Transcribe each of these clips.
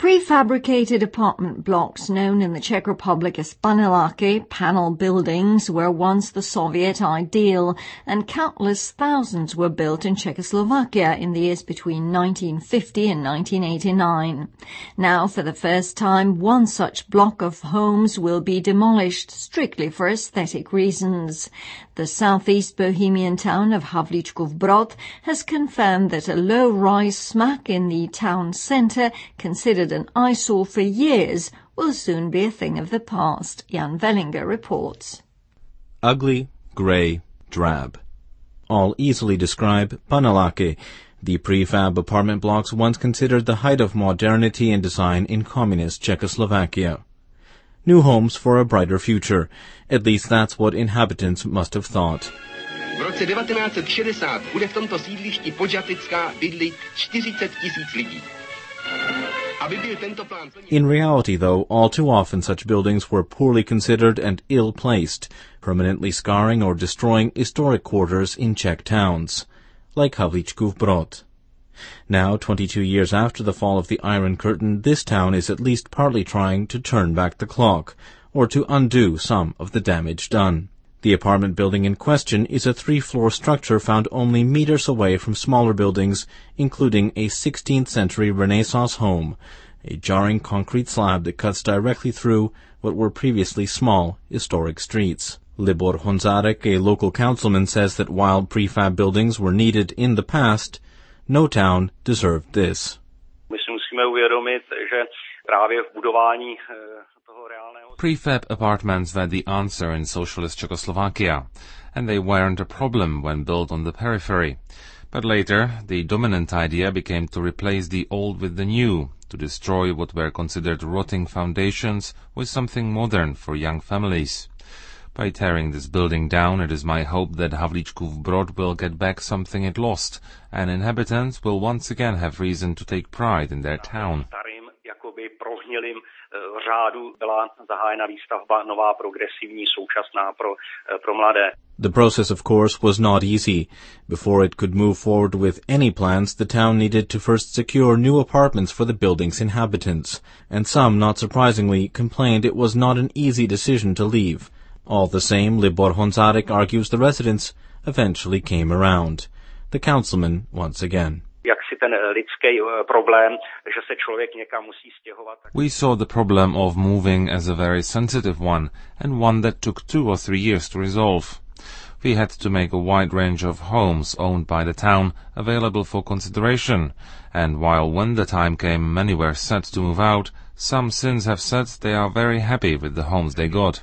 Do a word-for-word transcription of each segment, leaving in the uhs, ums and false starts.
prefabricated apartment blocks known in the Czech Republic as paneláky, panel buildings, were once the Soviet ideal, and countless thousands were built in Czechoslovakia in the years between nineteen fifty and nineteen eighty-nine. Now, for the first time, one such block of homes will be demolished strictly for aesthetic reasons. The southeast Bohemian town of Havlíčkův Brod has confirmed that a low-rise smack in the town centre, considered an eyesore for years, will soon be a thing of the past, Jan Wellinger reports. Ugly, grey, drab. All easily describe paneláky, the prefab apartment blocks once considered the height of modernity and design in communist Czechoslovakia. New homes for a brighter future. At least that's what inhabitants must have thought. V roce devatenáct set šedesát bude v tomto sídlišti Podžatická bydlit čtyřicet tisíc lidí. In reality, though, all too often such buildings were poorly considered and ill-placed, permanently scarring or destroying historic quarters in Czech towns, like Havlíčkův Brod. Now, twenty-two years after the fall of the Iron Curtain, this town is at least partly trying to turn back the clock, or to undo some of the damage done. The apartment building in question is a three-floor structure found only meters away from smaller buildings, including a sixteenth century Renaissance home, a jarring concrete slab that cuts directly through what were previously small, historic streets. Libor Honzárek, a local councilman, says that while prefab buildings were needed in the past, no town deserved this. Prefab apartments were the answer in socialist Czechoslovakia, and they weren't a problem when built on the periphery. But later, the dominant idea became to replace the old with the new, to destroy what were considered rotting foundations with something modern for young families. By tearing this building down, it is my hope that Havlíčkův Brod will get back something it lost, and inhabitants will once again have reason to take pride in their town. The process, of course, was not easy. Before it could move forward with any plans, the town needed to first secure new apartments for the building's inhabitants, and some, not surprisingly, complained it was not an easy decision to leave. All the same, Libor Honzárek argues the residents eventually came around. The councilman once again. We saw the problem of moving as a very sensitive one, and one that took two or three years to resolve. We had to make a wide range of homes owned by the town available for consideration, and while when the time came many were set to move out, some since have said they are very happy with the homes they got.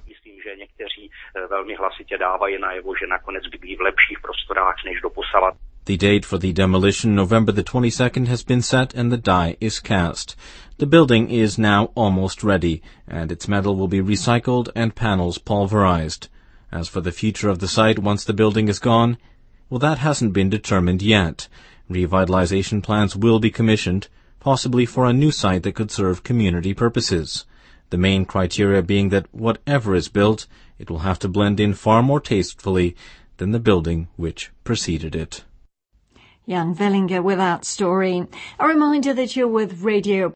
The date for the demolition, November the twenty-second, has been set and the die is cast. The building is now almost ready, and its metal will be recycled and panels pulverized. As for the future of the site once the building is gone, well, that hasn't been determined yet. Revitalization plans will be commissioned, possibly for a new site that could serve community purposes. The main criteria being that whatever is built, it will have to blend in far more tastefully than the building which preceded it. Jan Wellinger with that story. A reminder that you're with Radio